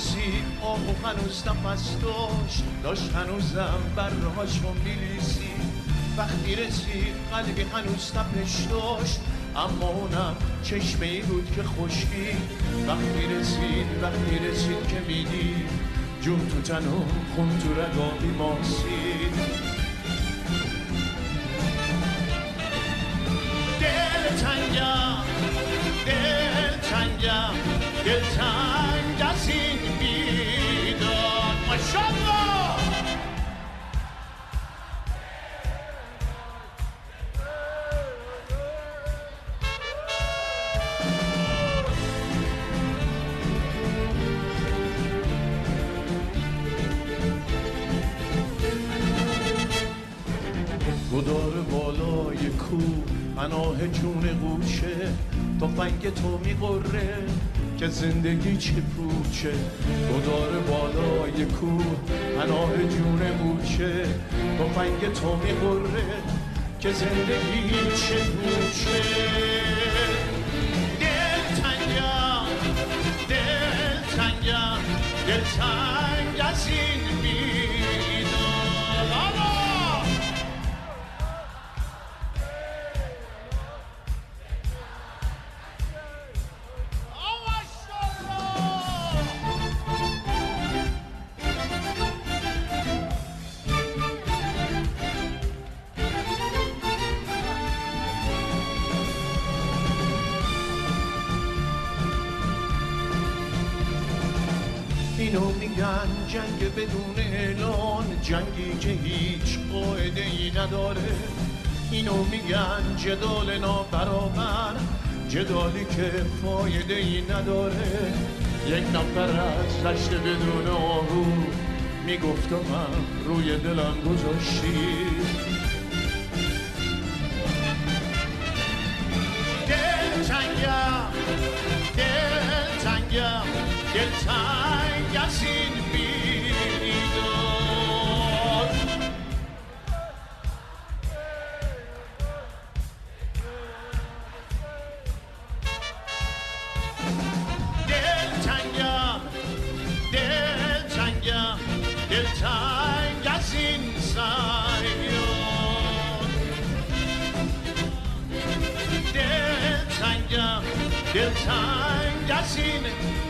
میرسید آب و هنوز نفس داشت هنوزم برهاشو میریسید. وقتی رسید قلبی هنوز تپش داشت، اما اونم چشمه ای بود که خشکی. وقتی رسید که میدید جون تو تن و خون تو رگابی ماسید. دلتنگم دلتنگ از این بیداد. ماشالله گدار بالای کو پناه جون قوچه، تفنگ تو میقره که زندگی چه پوچه. گدار بالای کو پناه جون قوچه، تفنگ تو میقره که زندگی چه پوچه. دلتنگم دلتنگ از این بیداد. اینو میگن جنگ بدون اعلان، جنگی که هیچ قاعده ای نداره. اینو میگن جدال نابرابر، جدالی که فایده ای نداره. یک نفر از رشت بدون آهو میگفت و من روی دلم گذاشتی. دلتنگ از این بیداد. دلتنگ از این صیاد. دلتنگ از این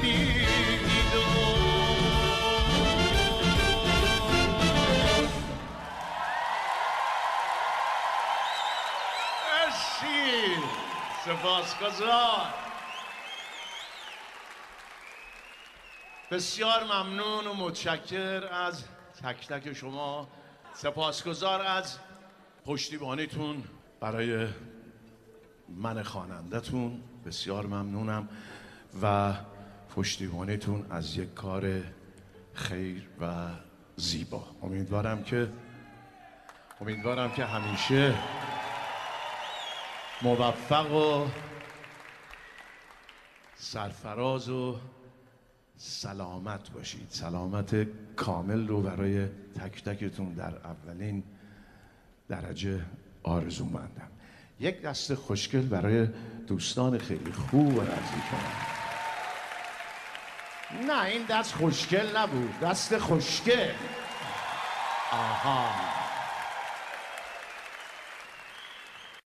سپاسگزار. بسیار ممنون و متشکر از تک تک شما. سپاسگزار از پشتیبانیتون برای من خواننده‌تون. بسیار ممنونم و پشتیبانیتون از یک کار خیر و زیبا. امیدوارم که همیشه موفق و سرفراز و سلامت باشید. سلامت کامل رو برای تک تکتون در اولین درجه آرزو مندم. یک دست خوشگل برای دوستان خیلی خوب و نزدیکم. نه این دست خوشگل نبود، دست خوشگل. آها